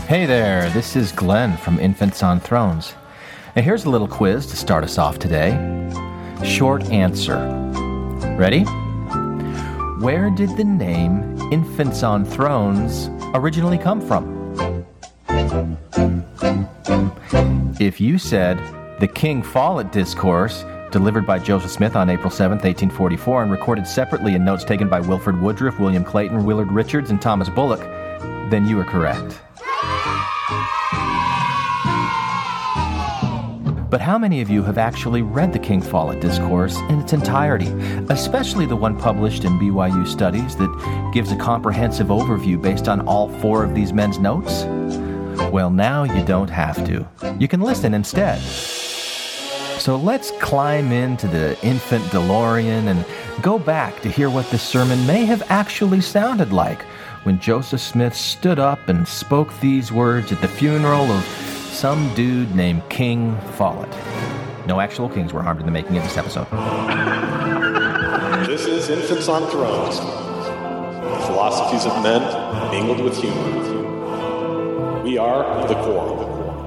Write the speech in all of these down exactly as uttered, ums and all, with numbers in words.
Hey there, this is Glenn from Infants on Thrones. And here's a little quiz to start us off today. Short answer. Ready? Where did the name Infants on Thrones originally come from? If you said the King Follett Discourse, delivered by Joseph Smith on April seventh, eighteen forty-four, and recorded separately in notes taken by Wilford Woodruff, William Clayton, Willard Richards, and Thomas Bullock, then you are correct. But how many of you have actually read the King Follett Discourse in its entirety, especially the one published in B Y U Studies that gives a comprehensive overview based on all four of these men's notes? Well, now you don't have to. You can listen instead. So let's climb into the infant DeLorean and go back to hear what this sermon may have actually sounded like when Joseph Smith stood up and spoke these words at the funeral of some dude named King Follett. No actual kings were harmed in the making of this episode. This is Infants on Thrones. Philosophies of men mingled with humor. We are the core.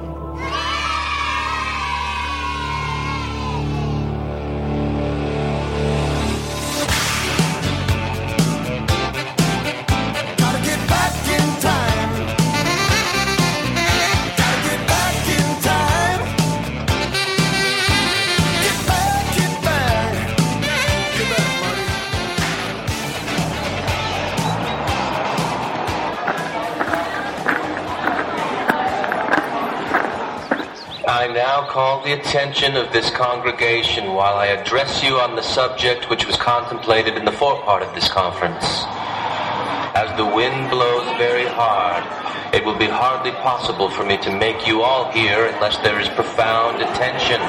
I now call the attention of this congregation while I address you on the subject which was contemplated in the forepart of this conference. As the wind blows very hard, it will be hardly possible for me to make you all hear unless there is profound attention.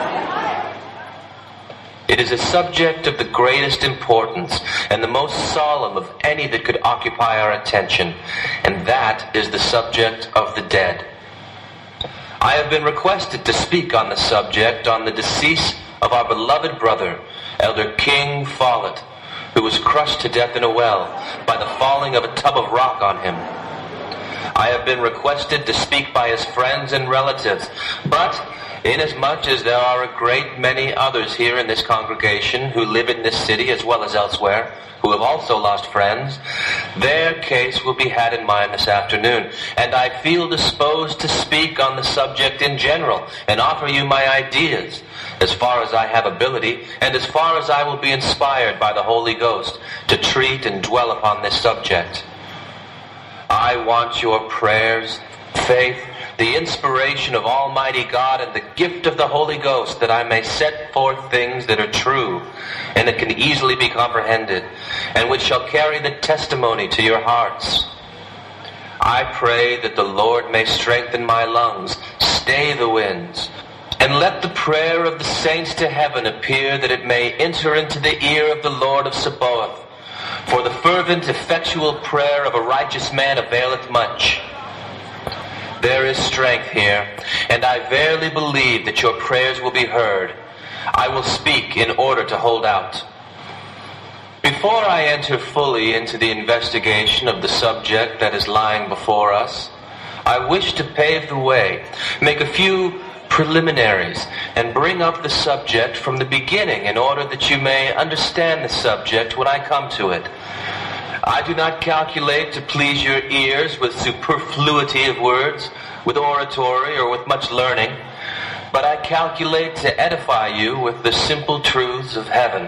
It is a subject of the greatest importance and the most solemn of any that could occupy our attention, and that is the subject of the dead. I have been requested to speak on the subject on the decease of our beloved brother, Elder King Follett, who was crushed to death in a well by the falling of a tub of rock on him. I have been requested to speak by his friends and relatives, but inasmuch as there are a great many others here in this congregation who live in this city as well as elsewhere, who have also lost friends, their case will be had in mind this afternoon, and I feel disposed to speak on the subject in general and offer you my ideas as far as I have ability and as far as I will be inspired by the Holy Ghost to treat and dwell upon this subject. I want your prayers, faith, the inspiration of Almighty God, and the gift of the Holy Ghost, that I may set forth things that are true and that can easily be comprehended, and which shall carry the testimony to your hearts. I pray that the Lord may strengthen my lungs, stay the winds, and let the prayer of the saints to heaven appear, that it may enter into the ear of the Lord of Sabaoth. For the fervent, effectual prayer of a righteous man availeth much. There is strength here, and I verily believe that your prayers will be heard. I will speak in order to hold out. Before I enter fully into the investigation of the subject that is lying before us, I wish to pave the way, make a few preliminaries, and bring up the subject from the beginning in order that you may understand the subject when I come to it. I do not calculate to please your ears with superfluity of words, with oratory, or with much learning, but I calculate to edify you with the simple truths of heaven.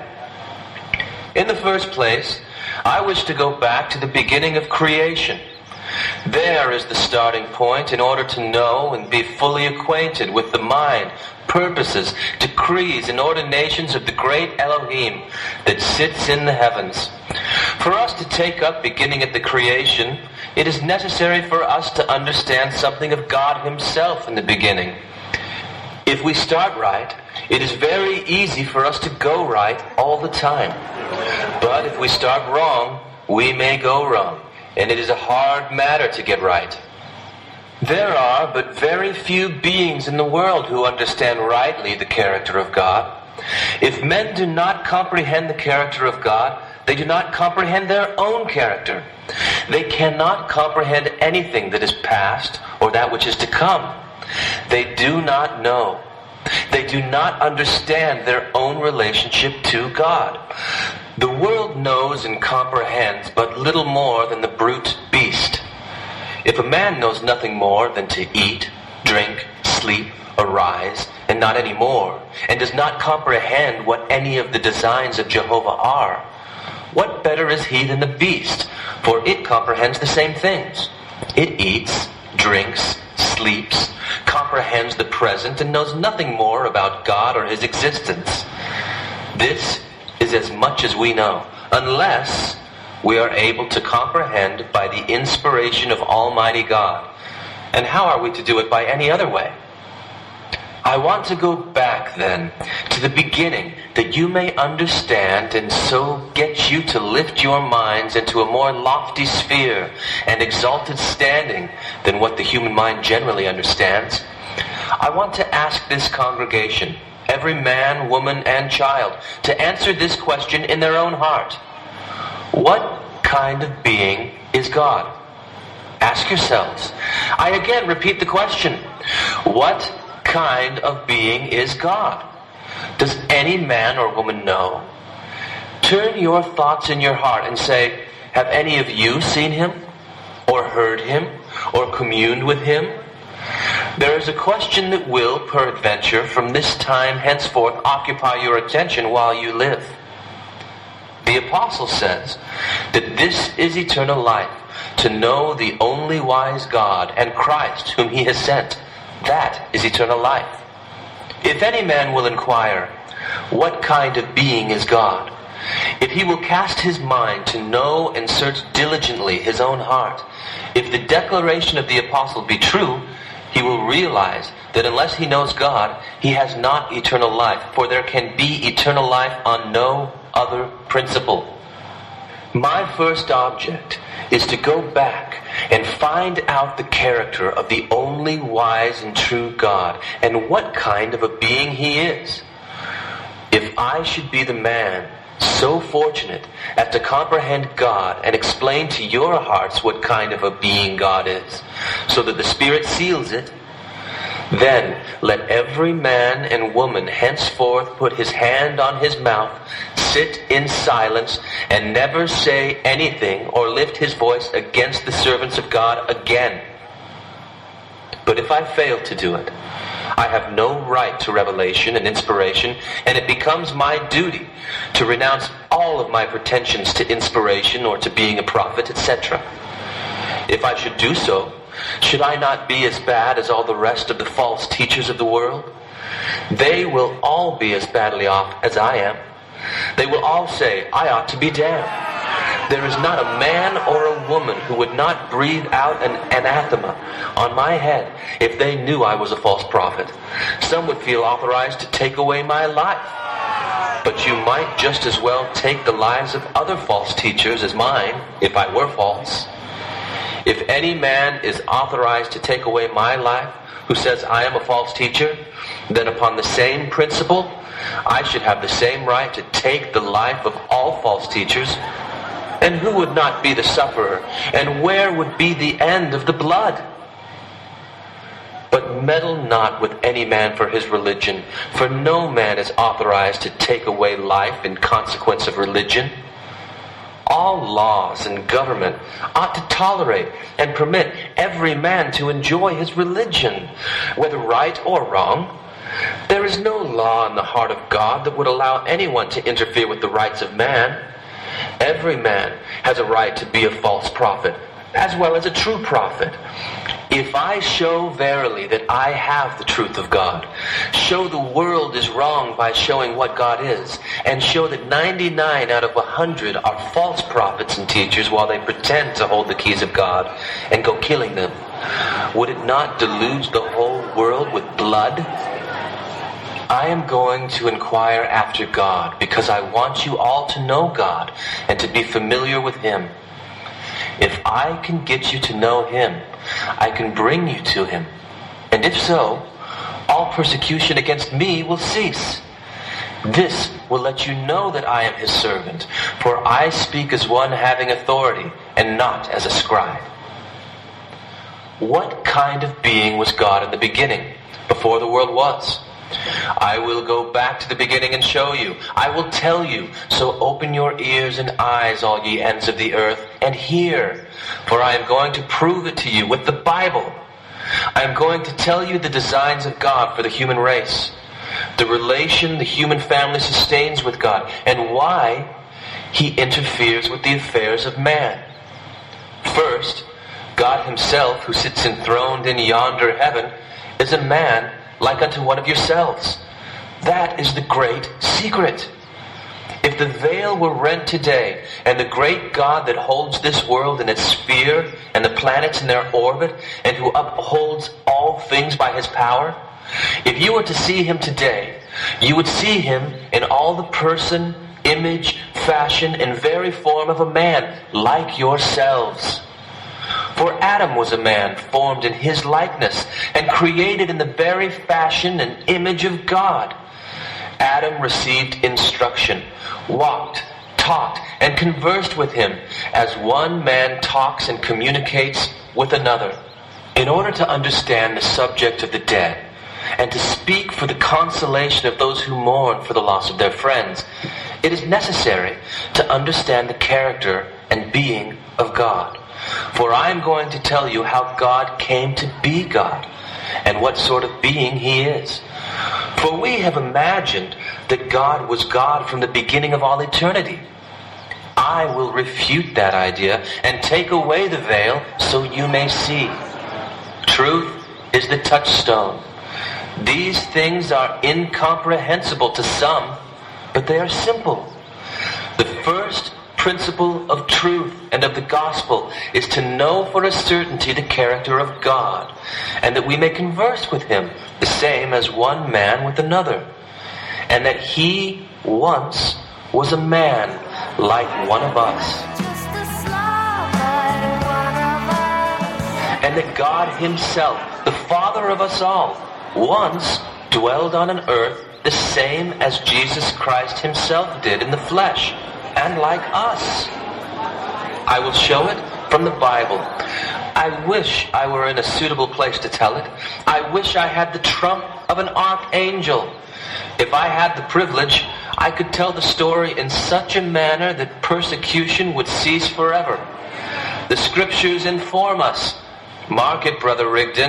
In the first place, I wish to go back to the beginning of creation. There is the starting point in order to know and be fully acquainted with the mind, purposes, decrees, and ordinations of the great Elohim that sits in the heavens. For us to take up beginning at the creation, it is necessary for us to understand something of God himself in the beginning. If we start right, it is very easy for us to go right all the time. But if we start wrong, we may go wrong, and it is a hard matter to get right. There are but very few beings in the world who understand rightly the character of God. If men do not comprehend the character of God, they do not comprehend their own character. They cannot comprehend anything that is past or that which is to come. They do not know. They do not understand their own relationship to God. The world knows and comprehends but little more than the brute beast. If a man knows nothing more than to eat, drink, sleep, arise, and not any more, and does not comprehend what any of the designs of Jehovah are, what better is he than the beast? For it comprehends the same things. It eats, drinks, sleeps, comprehends the present, and knows nothing more about God or his existence. This is as much as we know, unless we are able to comprehend by the inspiration of Almighty God. And how are we to do it by any other way? I want to go back then to the beginning, that you may understand and so get you to lift your minds into a more lofty sphere and exalted standing than what the human mind generally understands. I want to ask this congregation, every man, woman, and child, to answer this question in their own heart. What kind of being is God? Ask yourselves. I again repeat the question. What kind of being is God? Does any man or woman know? Turn your thoughts in your heart and say, have any of you seen him? Or heard him? Or communed with him? There is a question that will, peradventure, from this time henceforth occupy your attention while you live. The apostle says that this is eternal life, to know the only wise God and Christ whom he has sent. That is eternal life. If any man will inquire, what kind of being is God? If he will cast his mind to know and search diligently his own heart, if the declaration of the apostle be true, he will realize that unless he knows God, he has not eternal life, for there can be eternal life on no other principle. My first object is to go back and find out the character of the only wise and true God and what kind of a being he is. If I should be the man so fortunate as to comprehend God and explain to your hearts what kind of a being God is, so that the Spirit seals it, then let every man and woman henceforth put his hand on his mouth, sit in silence, and never say anything or lift his voice against the servants of God again. But if I fail to do it, I have no right to revelation and inspiration, and it becomes my duty to renounce all of my pretensions to inspiration or to being a prophet, et cetera. If I should do so, should I not be as bad as all the rest of the false teachers of the world? They will all be as badly off as I am. They will all say, I ought to be damned. There is not a man or a woman who would not breathe out an anathema on my head if they knew I was a false prophet. Some would feel authorized to take away my life. But you might just as well take the lives of other false teachers as mine, if I were false. If any man is authorized to take away my life, who says I am a false teacher, then upon the same principle, I should have the same right to take the life of all false teachers. And who would not be the sufferer? And where would be the end of the blood? But meddle not with any man for his religion, for no man is authorized to take away life in consequence of religion. All laws and government ought to tolerate and permit every man to enjoy his religion, whether right or wrong. There is no law in the heart of God that would allow anyone to interfere with the rights of man. Every man has a right to be a false prophet, as well as a true prophet. If I show verily that I have the truth of God, show the world is wrong by showing what God is, and show that ninety-nine out of one hundred are false prophets and teachers while they pretend to hold the keys of God, and go killing them, would it not deluge the whole world with blood? I am going to inquire after God because I want you all to know God and to be familiar with Him. If I can get you to know Him, I can bring you to Him. And if so, all persecution against me will cease. This will let you know that I am His servant, for I speak as one having authority and not as a scribe. what kind of being was God in the beginning, before the world was? I will go back to the beginning and show you. I will tell you. So open your ears and eyes, all ye ends of the earth, and hear. For I am going to prove it to you with the Bible. I am going to tell you the designs of God for the human race, the relation the human family sustains with God, and why he interferes with the affairs of man. First, God himself, who sits enthroned in yonder heaven, is a man like unto one of yourselves. That is the great secret. If the veil were rent today, and the great God that holds this world in its sphere, and the planets in their orbit, and who upholds all things by his power, if you were to see him today, you would see him in all the person, image, fashion, and very form of a man, like yourselves. For Adam was a man formed in his likeness, and created in the very fashion and image of God. Adam received instruction, walked, talked, and conversed with him, as one man talks and communicates with another. In order to understand the subject of the dead, and to speak for the consolation of those who mourn for the loss of their friends, it is necessary to understand the character and being of God. For I am going to tell you how God came to be God, and what sort of being he is. For we have imagined that God was God from the beginning of all eternity. I will refute that idea and take away the veil so you may see. Truth is the touchstone. These things are incomprehensible to some, but they are simple. The first principle of truth and of the gospel is to know for a certainty the character of God, and that we may converse with him the same as one man with another, and that he once was a man like one of us, and that God himself, the Father of us all, once dwelled on an earth the same as Jesus Christ himself did in the flesh, and like us. I will show it from the Bible. I wish I were in a suitable place to tell it. I wish I had the trump of an archangel. If I had the privilege, I could tell the story in such a manner that persecution would cease forever. The scriptures inform us, mark it, Brother Rigdon,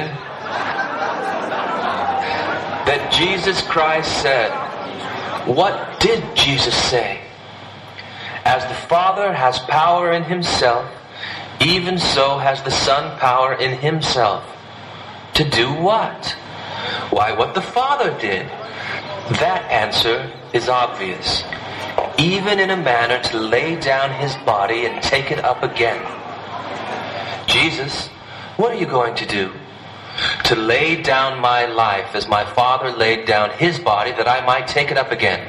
that Jesus Christ said, what did Jesus say? As the Father has power in himself, even so has the Son power in himself. To do what? Why, what the Father did. That answer is obvious. Even in a manner to lay down his body and take it up again. Jesus, what are you going to do? To lay down my life as my Father laid down his body that I might take it up again.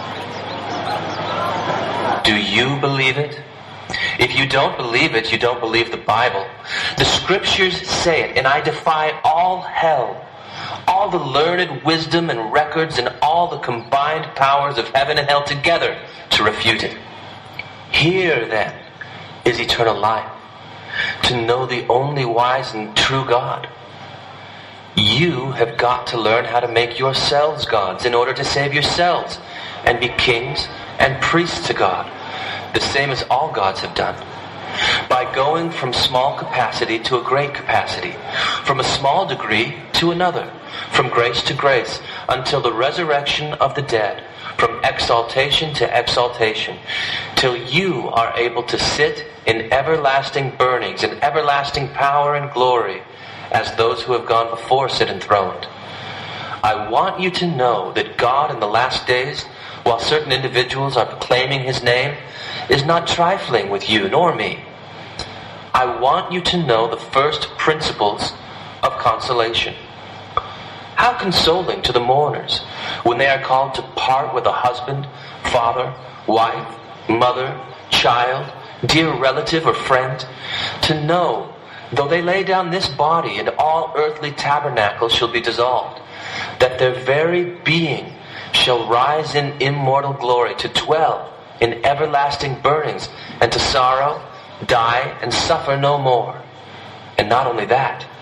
Do you believe it? If you don't believe it, you don't believe the Bible. The scriptures say it, and I defy all hell, all the learned wisdom and records and all the combined powers of heaven and hell together to refute it. Here, then, is eternal life, to know the only wise and true God. You have got to learn how to make yourselves gods in order to save yourselves and be kings and priests to God, the same as all gods have done, by going from small capacity to a great capacity, from a small degree to another, from grace to grace, until the resurrection of the dead, from exaltation to exaltation, till you are able to sit in everlasting burnings and everlasting power and glory, as those who have gone before sit enthroned. I want you to know that God in the last days, while certain individuals are proclaiming his name, is not trifling with you nor me. I want you to know the first principles of consolation. How consoling to the mourners when they are called to part with a husband, father, wife, mother, child, dear relative or friend, to know, though they lay down this body and all earthly tabernacles shall be dissolved, that their very being shall rise in immortal glory to dwell in everlasting burnings, and to sorrow, die, and suffer no more. And not only that,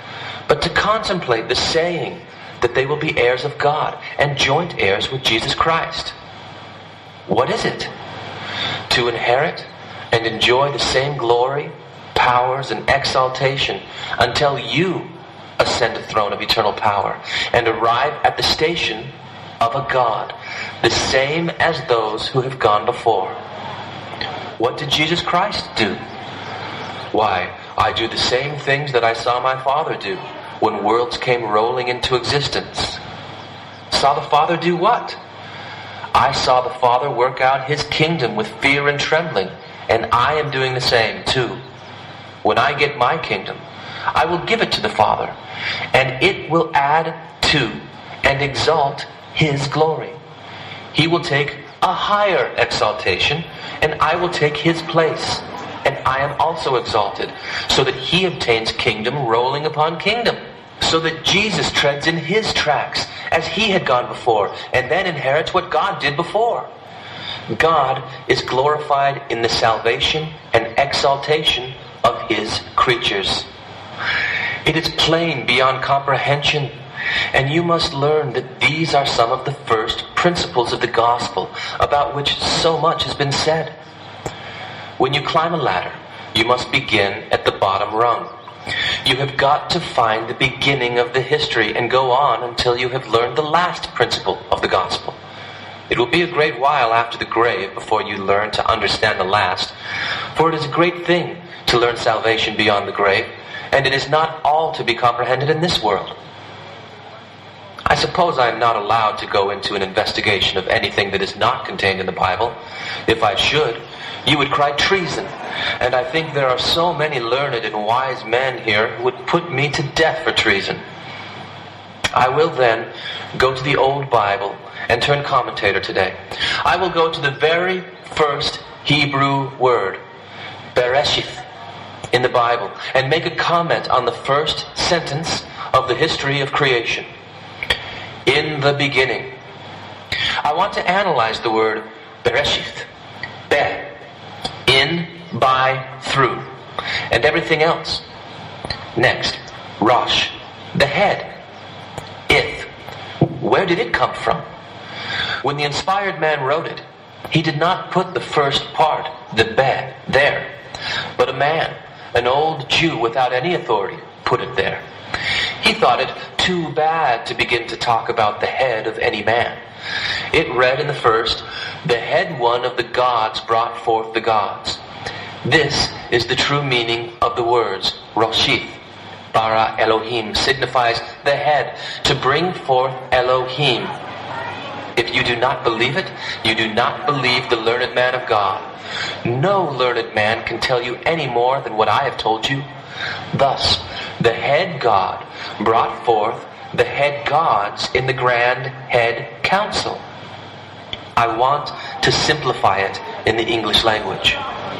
but to contemplate the saying that they will be heirs of God and joint heirs with Jesus Christ. What is it? To inherit and enjoy the same glory, powers, and exaltation until you ascend the throne of eternal power and arrive at the station of a God, the same as those who have gone before. What did Jesus Christ do? Why, I do the same things that I saw my Father do when worlds came rolling into existence. Saw the Father do what? I saw the Father work out His kingdom with fear and trembling, and I am doing the same too. When I get my kingdom, I will give it to the Father, and it will add to and exalt His glory. He will take a higher exaltation, and I will take His place, and I am also exalted, so that He obtains kingdom rolling upon kingdom, so that Jesus treads in His tracks as He had gone before, and then inherits what God did before. God is glorified in the salvation and exaltation of His creatures. It is plain beyond comprehension, and you must learn that these are some of the first principles of the gospel about which so much has been said. When you climb a ladder, you must begin at the bottom rung. You have got to find the beginning of the history and go on until you have learned the last principle of the gospel. It will be a great while after the grave before you learn to understand the last, for it is a great thing to learn salvation beyond the grave, and it is not all to be comprehended in this world. I suppose I am not allowed to go into an investigation of anything that is not contained in the Bible. If I should, you would cry treason, and I think there are so many learned and wise men here who would put me to death for treason. I will then go to the old Bible and turn commentator today. I will go to the very first Hebrew word, Bereshith, in the Bible, and make a comment on the first sentence of the history of creation. In the beginning. I want to analyze the word Bereshith. Be, in, by, through, and everything else. Next, Rosh, the head. Ith, where did it come from? When the inspired man wrote it, he did not put the first part, the be, there, but a man, an old Jew without any authority, put it there. He thought it too bad to begin to talk about the head of any man. It read in the first, the head one of the gods brought forth the gods. This is the true meaning of the words Roshith. Bara Elohim signifies the head, to bring forth Elohim. If you do not believe it, you do not believe the learned man of God. No learned man can tell you any more than what I have told you. Thus, the head God brought forth the head gods in the grand head council. I want to simplify it in the English language.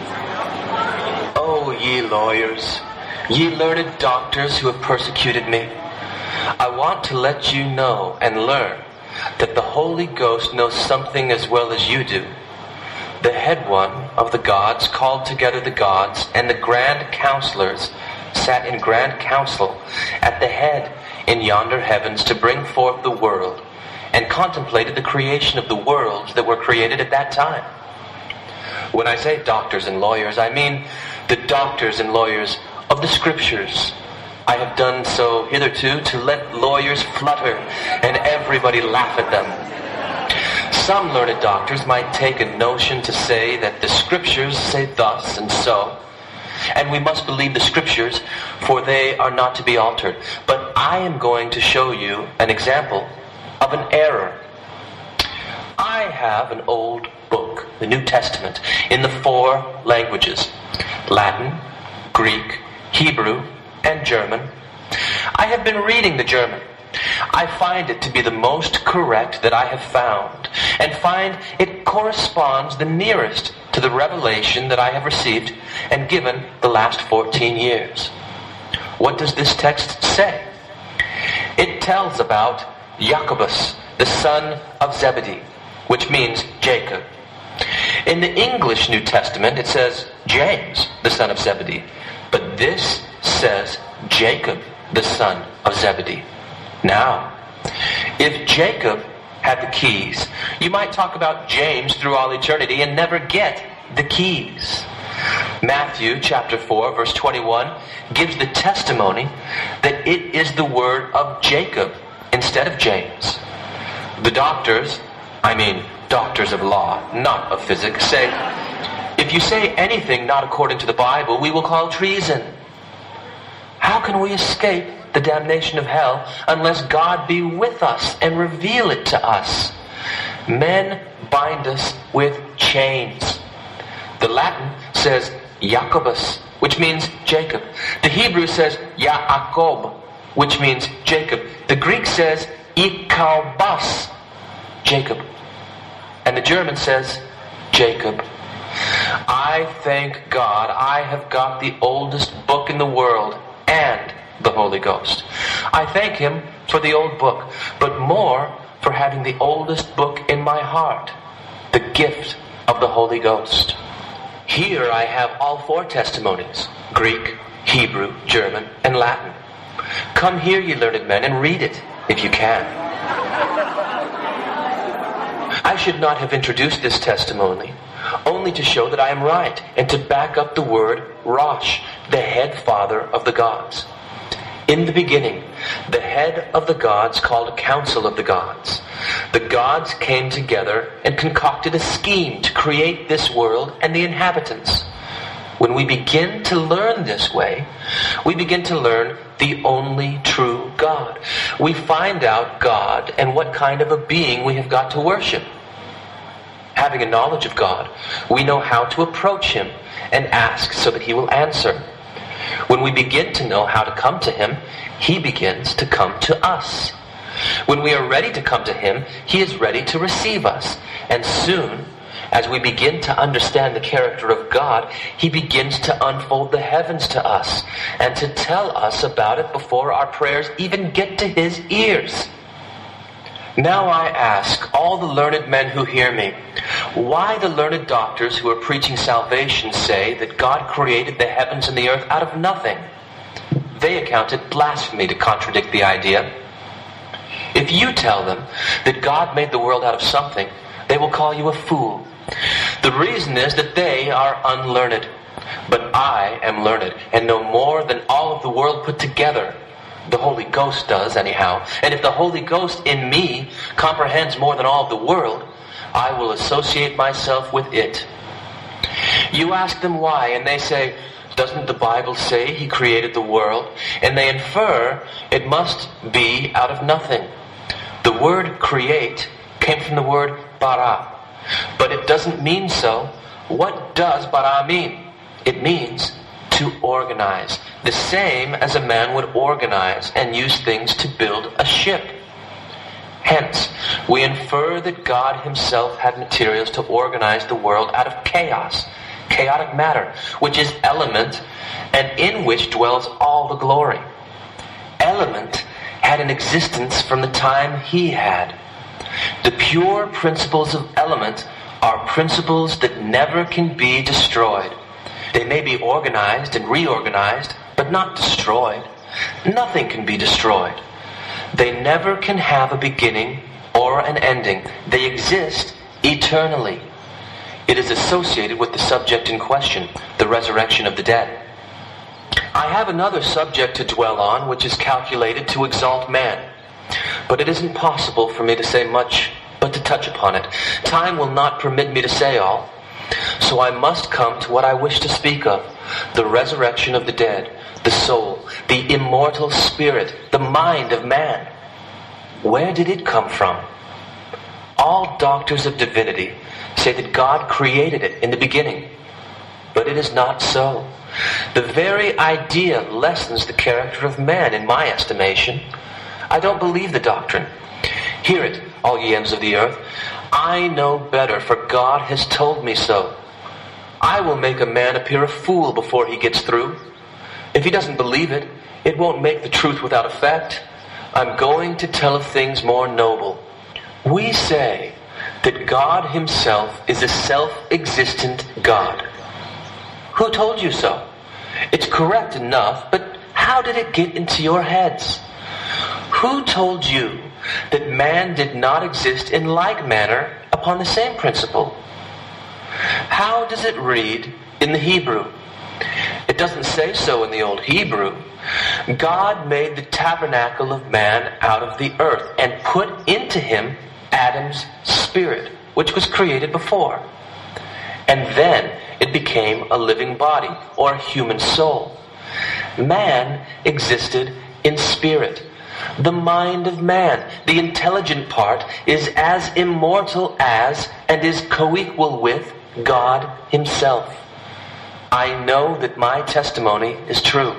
O ye lawyers, ye learned doctors who have persecuted me, I want to let you know and learn that the Holy Ghost knows something as well as you do. The head one of the gods called together the gods, and the grand counselors sat in grand council at the head in yonder heavens to bring forth the world, and contemplated the creation of the worlds that were created at that time. When I say doctors and lawyers, I mean the doctors and lawyers of the Scriptures. I have done so hitherto to let lawyers flutter and everybody laugh at them. Some learned doctors might take a notion to say that the Scriptures say thus and so, and we must believe the Scriptures, for they are not to be altered. But I am going to show you an example of an error. I have an old book, the New Testament, in the four languages: Latin, Greek, Hebrew, and German. I have been reading the German. I find it to be the most correct that I have found, and find it corresponds the nearest to the revelation that I have received and given the last fourteen years. What does this text say? It tells about Jacobus, the son of Zebedee, which means Jacob. In the English New Testament, it says James, the son of Zebedee, but this says Jacob, the son of Zebedee. Now, if Jacob had the keys, you might talk about James through all eternity and never get the keys. Matthew chapter four verse twenty-one gives the testimony that it is the word of Jacob instead of James. The doctors, I mean doctors of law, not of physics, say, if you say anything not according to the Bible, we will call treason. How can we escape the damnation of hell unless God be with us and reveal it to us? Men bind us with chains. The Latin says Jacobus, which means Jacob. The Hebrew says Yaakov, which means Jacob. The Greek says Ikaubas, Jacob. And the German says Jacob. I thank God I have got the oldest book in the world and the Holy Ghost. I thank Him for the old book, but more for having the oldest book in my heart, the gift of the Holy Ghost. Here I have all four testimonies, Greek, Hebrew, German, and Latin. Come here, ye learned men, and read it, if you can. I should not have introduced this testimony, only to show that I am right, and to back up the word Rosh, the head father of the gods. In the beginning, the head of the gods called a council of the gods. The gods came together and concocted a scheme to create this world and the inhabitants. When we begin to learn this way, we begin to learn the only true God. We find out God and what kind of a being we have got to worship. Having a knowledge of God, we know how to approach Him and ask so that He will answer. When we begin to know how to come to Him, He begins to come to us. When we are ready to come to Him, He is ready to receive us. And soon, as we begin to understand the character of God, He begins to unfold the heavens to us and to tell us about it before our prayers even get to His ears. Now I ask all the learned men who hear me, why the learned doctors who are preaching salvation say that God created the heavens and the earth out of nothing? They account it blasphemy to contradict the idea. If you tell them that God made the world out of something, they will call you a fool. The reason is that they are unlearned. But I am learned and know more than all of the world put together. The Holy Ghost does, anyhow. And if the Holy Ghost in me comprehends more than all of the world, I will associate myself with it. You ask them why, and they say, doesn't the Bible say He created the world? And they infer it must be out of nothing. The word create came from the word bara. But it doesn't mean so. What does bara mean? It means to organize. The same as a man would organize and use things to build a ship. Hence, we infer that God Himself had materials to organize the world out of chaos, chaotic matter, which is element, and in which dwells all the glory. Element had an existence from the time He had. The pure principles of element are principles that never can be destroyed. They may be organized and reorganized, but not destroyed. Nothing can be destroyed. They never can have a beginning or an ending. They exist eternally. It is associated with the subject in question, the resurrection of the dead. I have another subject to dwell on, which is calculated to exalt man. But it isn't possible for me to say much, but to touch upon it. Time will not permit me to say all. So I must come to what I wish to speak of, the resurrection of the dead, the soul, the immortal spirit, the mind of man. Where did it come from? All doctors of divinity say that God created it in the beginning, but it is not so. The very idea lessens the character of man, in my estimation. I don't believe the doctrine. Hear it, all ye ends of the earth. I know better, for God has told me so. I will make a man appear a fool before he gets through. If he doesn't believe it, it won't make the truth without effect. I'm going to tell of things more noble. We say that God Himself is a self-existent God. Who told you so? It's correct enough, but how How did it get into your heads? Who told you that man did not exist in like manner upon the same principle? How does it read in the Hebrew? It doesn't say so in the old Hebrew. God made the tabernacle of man out of the earth and put into him Adam's spirit, which was created before. And then it became a living body, or a human soul. Man existed in spirit. The mind of man, the intelligent part, is as immortal as and is co-equal with God himself. I know that my testimony is true.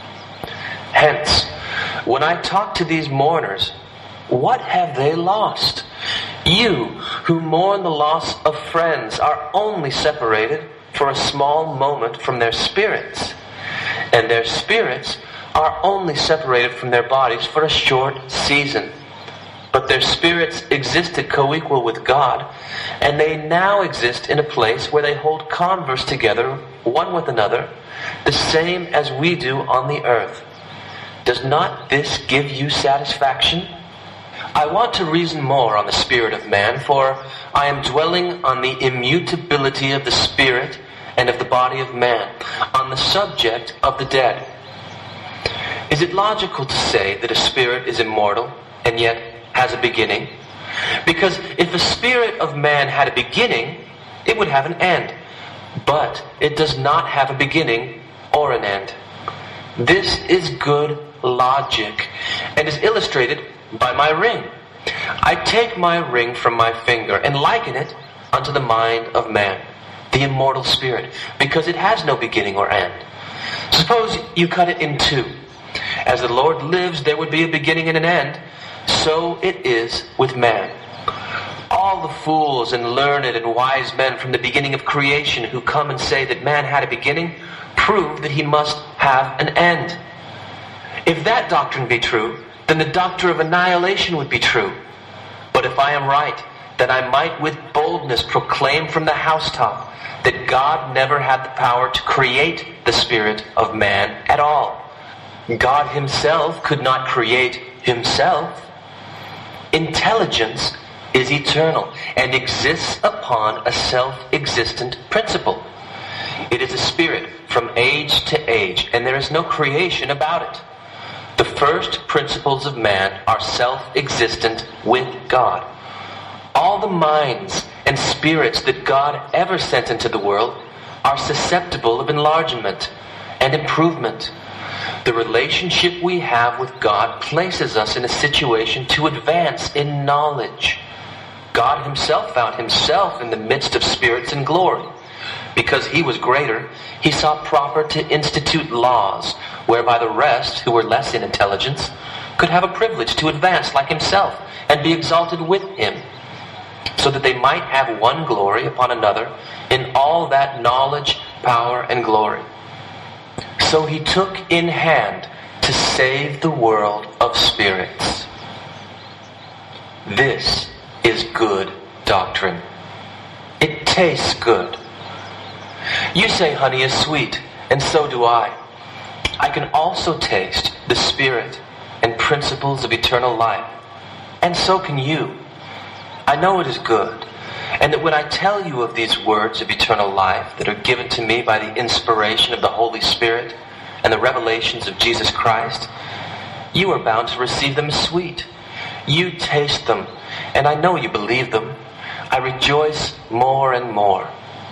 Hence, when I talk to these mourners, what have they lost? You, who mourn the loss of friends, are only separated for a small moment from their spirits, and their spirits are only separated from their bodies for a short season. But their spirits existed co-equal with God, and they now exist in a place where they hold converse together, one with another, the same as we do on the earth. Does not this give you satisfaction? I want to reason more on the spirit of man, for I am dwelling on the immutability of the spirit and of the body of man, on the subject of the dead. Is it logical to say that a spirit is immortal and yet has a beginning? Because if the spirit of man had a beginning, it would have an end. But it does not have a beginning or an end. This is good logic and is illustrated by my ring. I take my ring from my finger and liken it unto the mind of man, the immortal spirit, because it has no beginning or end. Suppose you cut it in two. As the Lord lives, there would be a beginning and an end. So it is with man. All the fools and learned and wise men from the beginning of creation who come and say that man had a beginning prove that he must have an end. If that doctrine be true, then the doctrine of annihilation would be true. But if I am right, then I might with boldness proclaim from the housetop that God never had the power to create the spirit of man at all. God himself could not create himself. Intelligence is eternal and exists upon a self-existent principle. It is a spirit from age to age, and there is no creation about it. The first principles of man are self-existent with God. All the minds and spirits that God ever sent into the world are susceptible of enlargement and improvement. The relationship we have with God places us in a situation to advance in knowledge. God himself found himself in the midst of spirits in glory. Because he was greater, he saw proper to institute laws whereby the rest, who were less in intelligence, could have a privilege to advance like himself and be exalted with him, so that they might have one glory upon another in all that knowledge, power, and glory. So he took in hand to save the world of spirits. This is good doctrine. It tastes good. You say honey is sweet, and so do I. I can also taste the spirit and principles of eternal life, and so can you. I know it is good, and that when I tell you of these words of eternal life that are given to me by the inspiration of the Holy Spirit and the revelations of Jesus Christ, you are bound to receive them as sweet. You taste them, and I know you believe them. I rejoice more and more.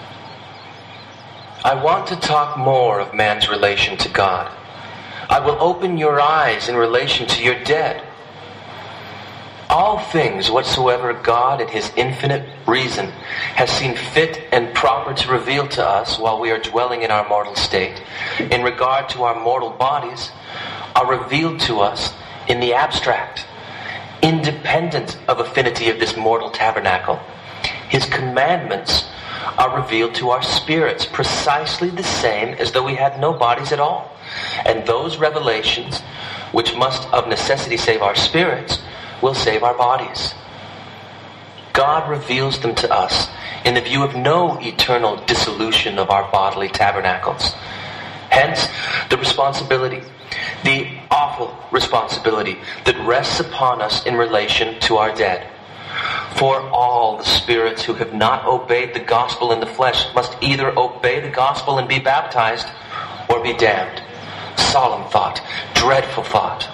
I want to talk more of man's relation to God. I will open your eyes in relation to your dead. All things whatsoever God in his infinite reason has seen fit and proper to reveal to us while we are dwelling in our mortal state, in regard to our mortal bodies, are revealed to us in the abstract, independent of affinity of this mortal tabernacle. His commandments are revealed to our spirits precisely the same as though we had no bodies at all. And those revelations, which must of necessity save our spirits, will save our bodies. God reveals them to us in the view of no eternal dissolution of our bodily tabernacles. Hence, the responsibility, the awful responsibility that rests upon us in relation to our dead. For all the spirits who have not obeyed the gospel in the flesh must either obey the gospel and be baptized, or be damned. Solemn thought, dreadful thought.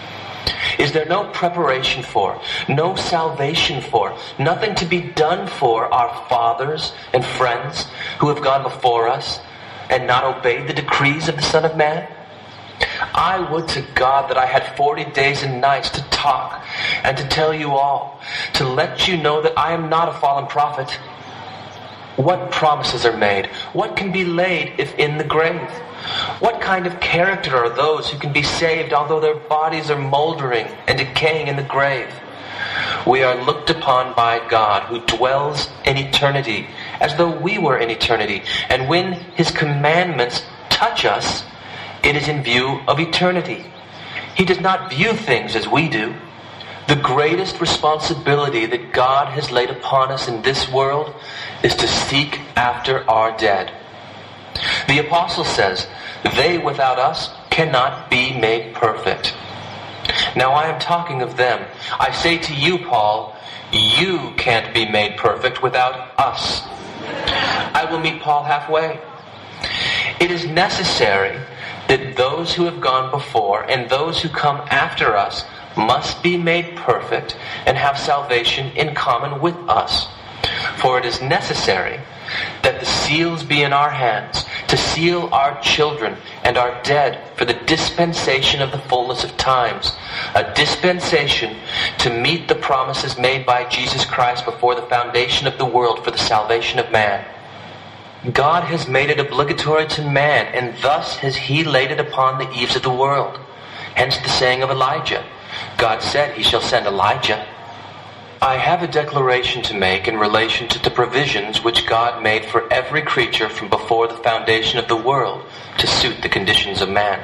Is there no preparation for, no salvation for, nothing to be done for our fathers and friends who have gone before us and not obeyed the decrees of the Son of Man? I would to God that I had forty days and nights to talk and to tell you all, to let you know that I am not a fallen prophet. What promises are made? What can be laid if in the grave? What kind of character are those who can be saved although their bodies are moldering and decaying in the grave? We are looked upon by God who dwells in eternity as though we were in eternity. And when His commandments touch us, it is in view of eternity. He does not view things as we do. The greatest responsibility that God has laid upon us in this world is to seek after our dead. The apostle says, they without us cannot be made perfect. Now I am talking of them. I say to you, Paul, you can't be made perfect without us. I will meet Paul halfway. It is necessary that those who have gone before and those who come after us must be made perfect and have salvation in common with us. For it is necessary that the seals be in our hands to seal our children and our dead for the dispensation of the fullness of times, a dispensation to meet the promises made by Jesus Christ before the foundation of the world for the salvation of man. God has made it obligatory to man, and thus has He laid it upon the eaves of the world. Hence the saying of Elijah, God said He shall send Elijah. I have a declaration to make in relation to the provisions which God made for every creature from before the foundation of the world to suit the conditions of man.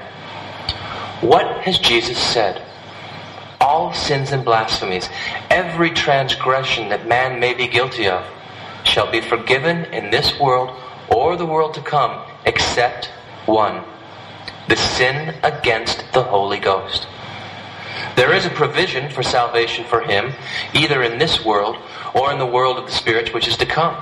What has Jesus said? All sins and blasphemies, every transgression that man may be guilty of, shall be forgiven in this world or the world to come, except one, the sin against the Holy Ghost. There is a provision for salvation for him, either in this world or in the world of the spirits which is to come.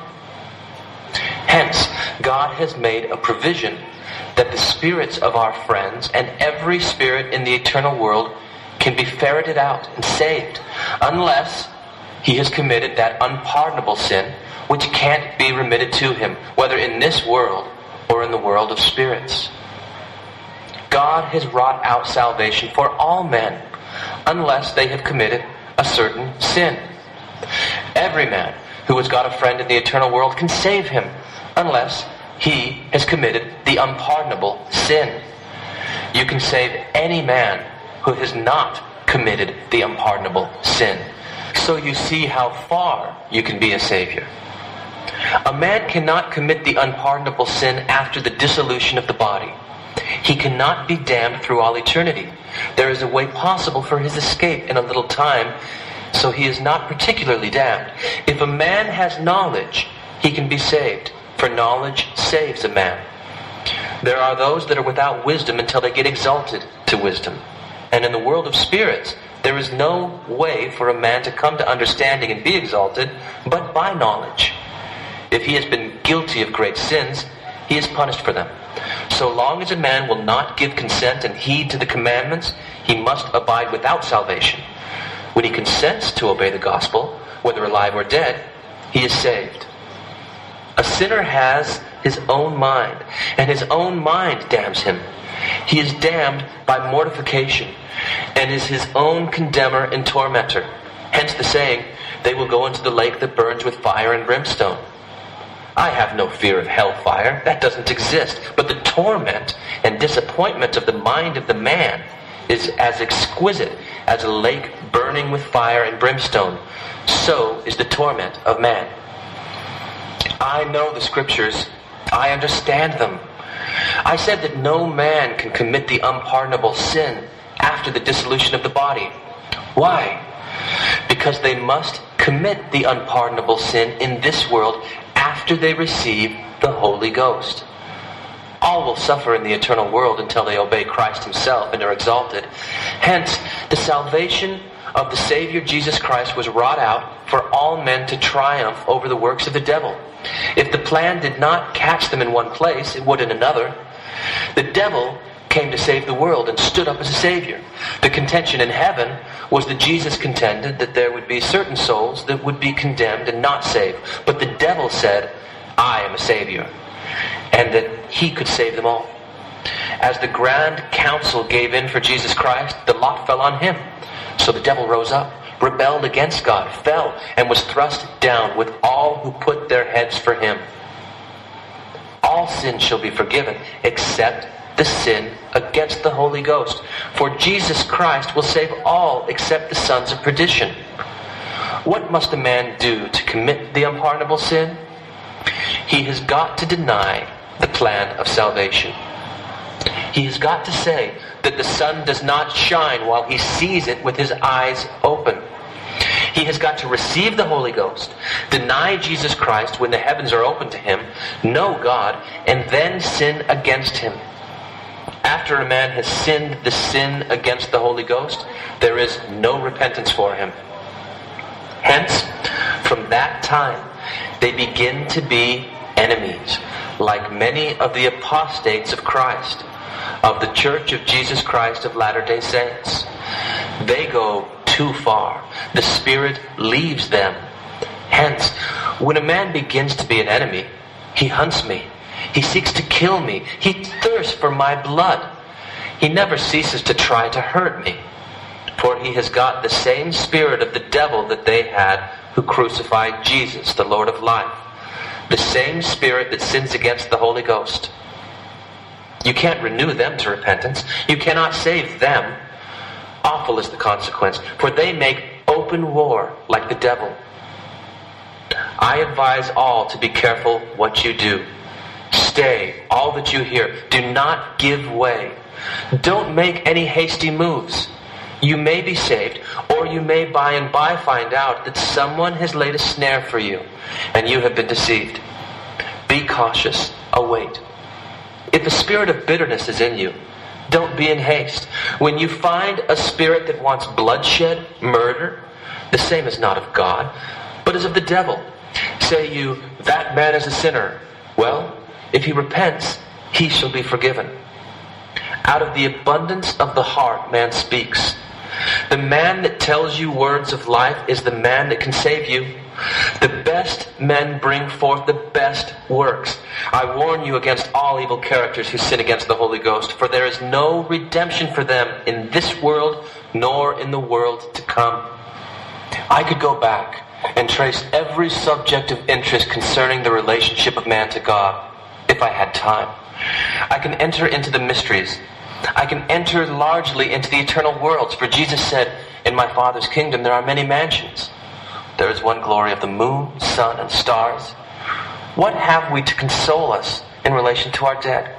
Hence, God has made a provision that the spirits of our friends and every spirit in the eternal world can be ferreted out and saved, unless he has committed that unpardonable sin which can't be remitted to him, whether in this world or in the world of spirits. God has wrought out salvation for all men, unless they have committed a certain sin. Every man who has got a friend in the eternal world can save him, unless he has committed the unpardonable sin. You can save any man who has not committed the unpardonable sin. So you see how far you can be a savior. A man cannot commit the unpardonable sin after the dissolution of the body. He cannot be damned through all eternity. There is a way possible for his escape in a little time, so he is not particularly damned. If a man has knowledge, he can be saved, for knowledge saves a man. There are those that are without wisdom until they get exalted to wisdom. And in the world of spirits, there is no way for a man to come to understanding and be exalted but by knowledge. If he has been guilty of great sins, he is punished for them. So long as a man will not give consent and heed to the commandments, he must abide without salvation. When he consents to obey the gospel, whether alive or dead, he is saved. A sinner has his own mind, and his own mind damns him. He is damned by mortification, and is his own condemner and tormentor. Hence the saying, they will go into the lake that burns with fire and brimstone. I have no fear of hellfire. That doesn't exist. But the torment and disappointment of the mind of the man is as exquisite as a lake burning with fire and brimstone. So is the torment of man. I know the scriptures. I understand them. I said that no man can commit the unpardonable sin after the dissolution of the body. Why? Because they must commit the unpardonable sin in this world after they receive the Holy Ghost. All will suffer in the eternal world until they obey Christ himself and are exalted. Hence, the salvation of the Savior Jesus Christ was wrought out for all men to triumph over the works of the devil. If the plan did not catch them in one place, it would in another. The devil came to save the world and stood up as a Savior. The contention in heaven was that Jesus contended that there would be certain souls that would be condemned and not saved. But the devil said, I am a Savior, and that he could save them all. As the grand council gave in for Jesus Christ, the lot fell on him. So the devil rose up, rebelled against God, fell, and was thrust down with all who put their heads for him. All sin shall be forgiven, except the sin against the Holy Ghost. For Jesus Christ will save all except the sons of perdition. What must a man do to commit the unpardonable sin? He has got to deny the plan of salvation. He has got to say that the sun does not shine while he sees it with his eyes open. He has got to receive the Holy Ghost, deny Jesus Christ when the heavens are open to him, know God, and then sin against him. After a man has sinned the sin against the Holy Ghost, there is no repentance for him. Hence, from that time, they begin to be enemies, like many of the apostates of Christ, of the Church of Jesus Christ of Latter-day Saints. They go too far. The Spirit leaves them. Hence, when a man begins to be an enemy, he hunts me. He seeks to kill me. He thirsts for my blood. He never ceases to try to hurt me. For he has got the same spirit of the devil that they had who crucified Jesus, the Lord of life. The same spirit that sins against the Holy Ghost. You can't renew them to repentance. You cannot save them. Awful is the consequence, for they make open war like the devil. I advise all to be careful what you do. Stay, all that you hear. Do not give way. Don't make any hasty moves. You may be saved, or you may by and by find out that someone has laid a snare for you, and you have been deceived. Be cautious. Await. If a spirit of bitterness is in you, don't be in haste. When you find a spirit that wants bloodshed, murder, the same is not of God, but is of the devil. Say you, that man is a sinner. Well, if he repents, he shall be forgiven. Out of the abundance of the heart man speaks. The man that tells you words of life is the man that can save you. The best men bring forth the best works. I warn you against all evil characters who sin against the Holy Ghost, for there is no redemption for them in this world, nor in the world to come. I could go back and trace every subject of interest concerning the relationship of man to God, if I had time. I can enter into the mysteries. I can enter largely into the eternal worlds, for Jesus said, in my Father's kingdom there are many mansions. There is one glory of the moon, sun, and stars. What have we to console us in relation to our dead?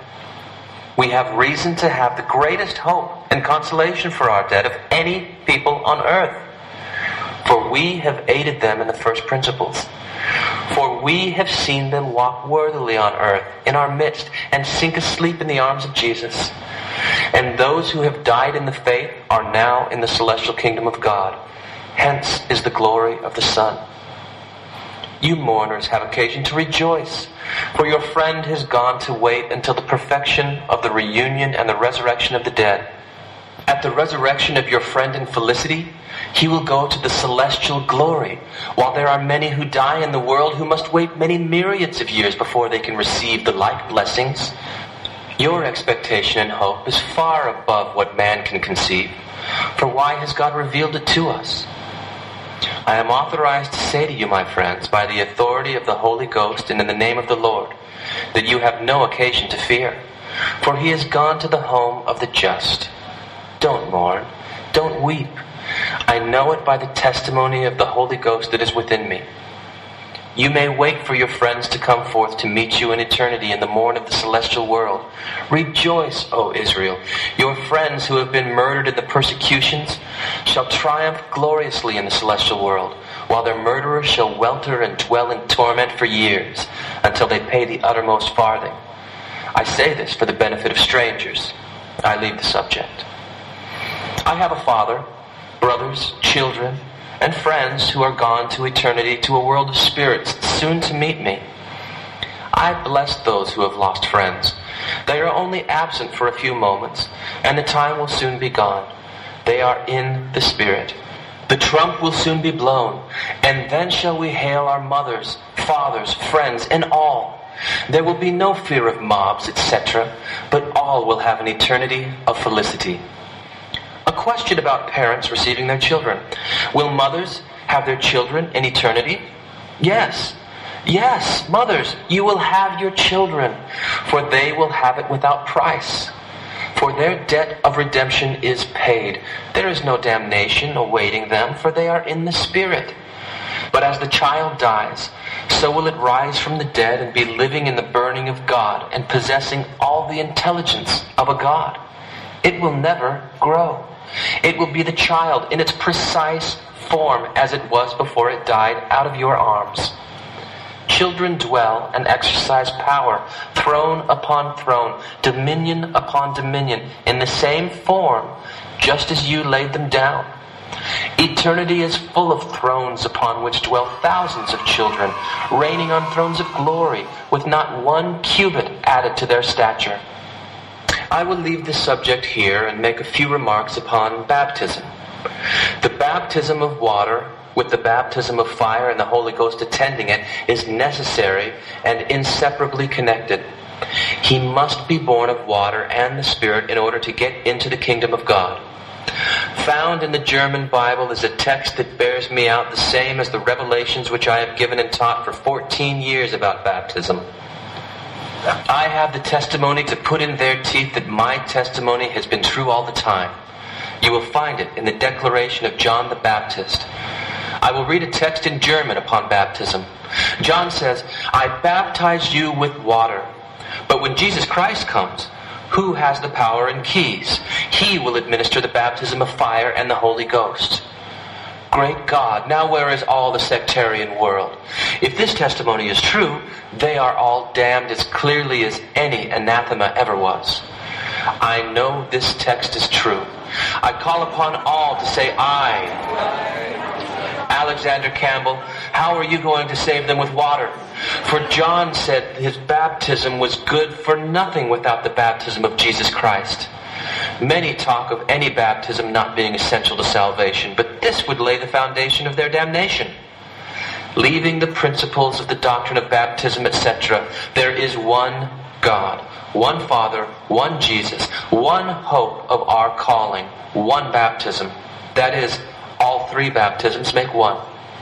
We have reason to have the greatest hope and consolation for our dead of any people on earth. For we have aided them in the first principles. For we have seen them walk worthily on earth in our midst and sink asleep in the arms of Jesus. And those who have died in the faith are now in the celestial kingdom of God. Hence is the glory of the Son. You mourners have occasion to rejoice, for your friend has gone to wait until the perfection of the reunion and the resurrection of the dead. At the resurrection of your friend in felicity, he will go to the celestial glory, while there are many who die in the world who must wait many myriads of years before they can receive the like blessings. Your expectation and hope is far above what man can conceive, for why has God revealed it to us? I am authorized to say to you, my friends, by the authority of the Holy Ghost and in the name of the Lord, that you have no occasion to fear, for he has gone to the home of the just. Don't mourn, don't weep. I know it by the testimony of the Holy Ghost that is within me. You may wait for your friends to come forth to meet you in eternity in the morn of the celestial world. Rejoice, O Israel. Your friends who have been murdered in the persecutions shall triumph gloriously in the celestial world, while their murderers shall welter and dwell in torment for years, until they pay the uttermost farthing. I say this for the benefit of strangers. I leave the subject. I have a father, brothers, children, and friends who are gone to eternity, to a world of spirits, soon to meet me. I bless those who have lost friends. They are only absent for a few moments, and the time will soon be gone. They are in the Spirit. The trump will soon be blown, and then shall we hail our mothers, fathers, friends, and all. There will be no fear of mobs, et cetera, but all will have an eternity of felicity. A question about parents receiving their children. Will mothers have their children in eternity? Yes. Yes, mothers, you will have your children, for they will have it without price. For their debt of redemption is paid. There is no damnation awaiting them, for they are in the Spirit. But as the child dies, so will it rise from the dead and be living in the burning of God and possessing all the intelligence of a God. It will never grow. It will be the child in its precise form as it was before it died out of your arms. Children dwell and exercise power, throne upon throne, dominion upon dominion, in the same form, just as you laid them down. Eternity is full of thrones upon which dwell thousands of children, reigning on thrones of glory, with not one cubit added to their stature. I will leave this subject here and make a few remarks upon baptism. The baptism of water, with the baptism of fire and the Holy Ghost attending it, is necessary and inseparably connected. He must be born of water and the Spirit in order to get into the kingdom of God. Found in the German Bible is a text that bears me out the same as the revelations which I have given and taught for fourteen years about baptism. I have the testimony to put in their teeth that my testimony has been true all the time. You will find it in the declaration of John the Baptist. I will read a text in German upon baptism. John says, I baptize you with water. But when Jesus Christ comes, who has the power and keys? He will administer the baptism of fire and the Holy Ghost. Great God, now where is all the sectarian world? If this testimony is true, they are all damned as clearly as any anathema ever was. I know this text is true. I call upon all to say aye. Alexander Campbell, how are you going to save them with water? For John said his baptism was good for nothing without the baptism of Jesus Christ. Many talk of any baptism not being essential to salvation, but this would lay the foundation of their damnation. Leaving the principles of the doctrine of baptism, et cetera, there is one God, one Father, one Jesus, one hope of our calling, one baptism. That is, all three baptisms make one.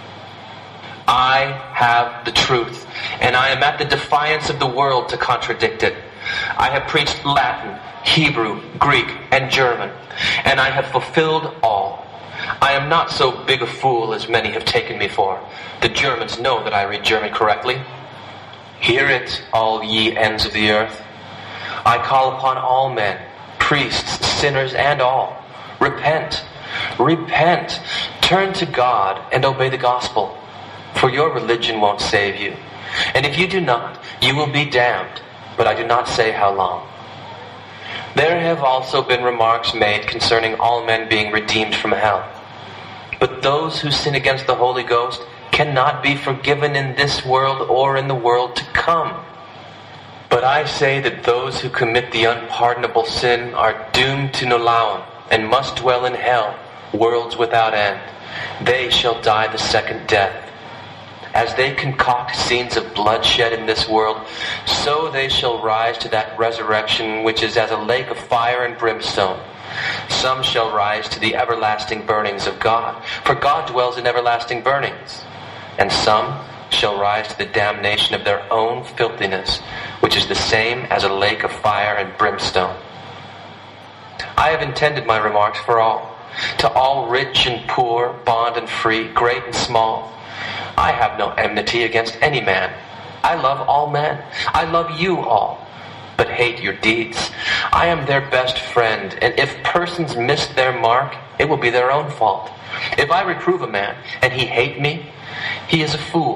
I have the truth, and I am at the defiance of the world to contradict it. I have preached Latin, Hebrew, Greek, and German, and I have fulfilled all. I am not so big a fool as many have taken me for. The Germans know that I read German correctly. Hear it, all ye ends of the earth. I call upon all men, priests, sinners, and all. Repent. Repent. Turn to God and obey the gospel. For your religion won't save you. And if you do not, you will be damned. But I do not say how long. There have also been remarks made concerning all men being redeemed from hell. But those who sin against the Holy Ghost cannot be forgiven in this world or in the world to come. But I say that those who commit the unpardonable sin are doomed to Nolaum and must dwell in hell, worlds without end. They shall die the second death. As they concoct scenes of bloodshed in this world, so they shall rise to that resurrection which is as a lake of fire and brimstone. Some shall rise to the everlasting burnings of God, for God dwells in everlasting burnings. And some shall rise to the damnation of their own filthiness, which is the same as a lake of fire and brimstone. I have intended my remarks for all, to all rich and poor, bond and free, great and small. I have no enmity against any man. I love all men. I love you all, but hate your deeds. I am their best friend, and if persons miss their mark, it will be their own fault. If I reprove a man, and he hate me, he is a fool,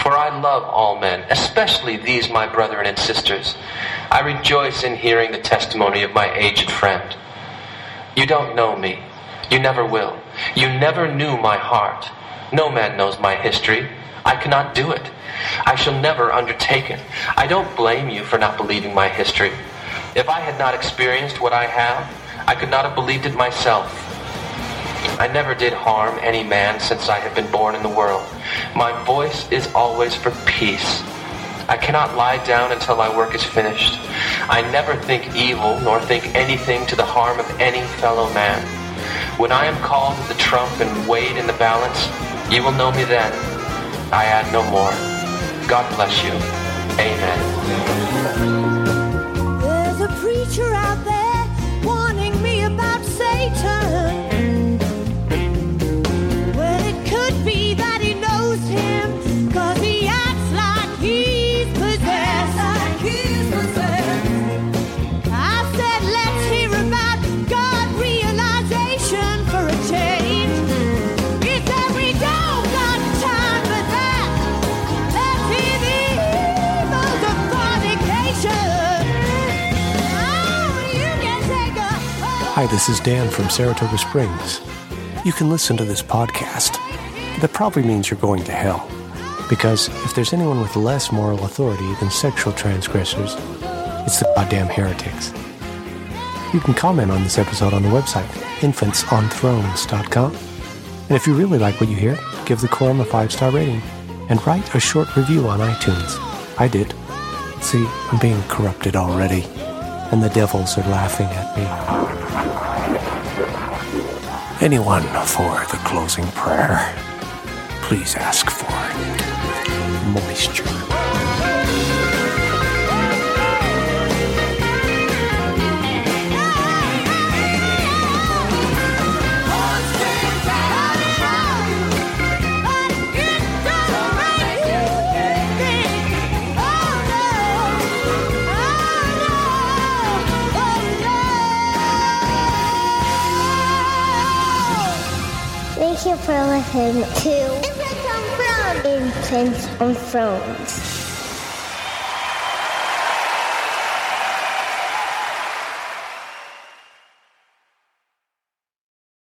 For I love all men, especially these my brethren and sisters. I rejoice in hearing the testimony of my aged friend. You don't know me. You never will. You never knew my heart. No man knows my history. I cannot do it. I shall never undertake it. I don't blame you for not believing my history. If I had not experienced what I have, I could not have believed it myself. I never did harm any man since I have been born in the world. My voice is always for peace. I cannot lie down until my work is finished. I never think evil nor think anything to the harm of any fellow man. When I am called to the trump and weighed in the balance, you will know me then. I add no more. God bless you. Amen. There's a preacher out there warning me about Satan. Well, it could be that he knows him, cause he acts like he's possessed. Like he's possessed. I said, let's hear about God realization for a change. He said, we don't got time for that. Let's hear the evils of fornication. Oh, you can take a... Hi, this is Dan from Saratoga Springs. You can listen to this podcast. That probably means you're going to hell. Because if there's anyone with less moral authority than sexual transgressors, it's the goddamn heretics. You can comment on this episode on the website, infants on thrones dot com. And if you really like what you hear, give the Quorum a five-star rating and write a short review on iTunes. I did. See, I'm being corrupted already, and the devils are laughing at me. Anyone for the closing prayer, please ask for moisture. Thank you for listening to Infants on Thrones. Infants on Thrones.